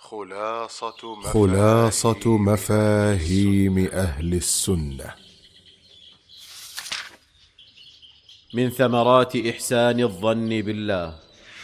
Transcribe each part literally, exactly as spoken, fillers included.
خلاصة خلاصة مفاهيم أهل السنة. من ثمرات إحسان الظن بالله.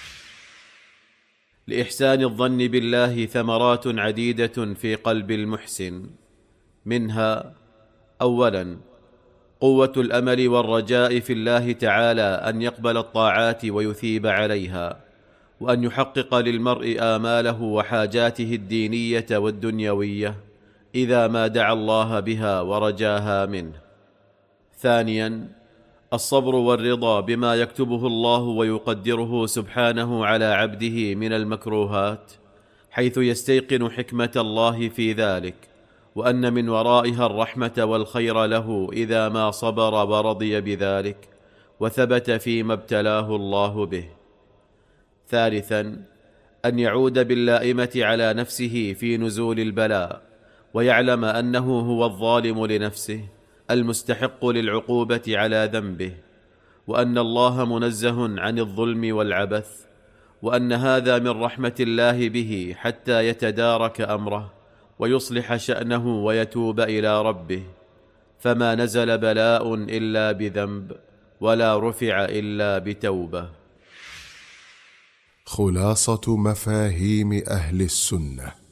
لإحسان الظن بالله ثمرات عديدة في قلب المحسن، منها: أولا، قوة الأمل والرجاء في الله تعالى أن يقبل الطاعات ويثيب عليها، وأن يحقق للمرء آماله وحاجاته الدينية والدنيوية إذا ما دعا الله بها ورجاها منه. ثانيا، الصبر والرضا بما يكتبه الله ويقدره سبحانه على عبده من المكروهات، حيث يستيقن حكمة الله في ذلك، وأن من ورائها الرحمة والخير له إذا ما صبر ورضي بذلك وثبت فيما ابتلاه الله به. ثالثا، أن يعود باللائمة على نفسه في نزول البلاء، ويعلم أنه هو الظالم لنفسه المستحق للعقوبة على ذنبه، وأن الله منزه عن الظلم والعبث، وأن هذا من رحمة الله به حتى يتدارك أمره ويصلح شأنه ويتوب إلى ربه، فما نزل بلاء إلا بذنب، ولا رفع إلا بتوبة. خلاصة مفاهيم أهل السنة.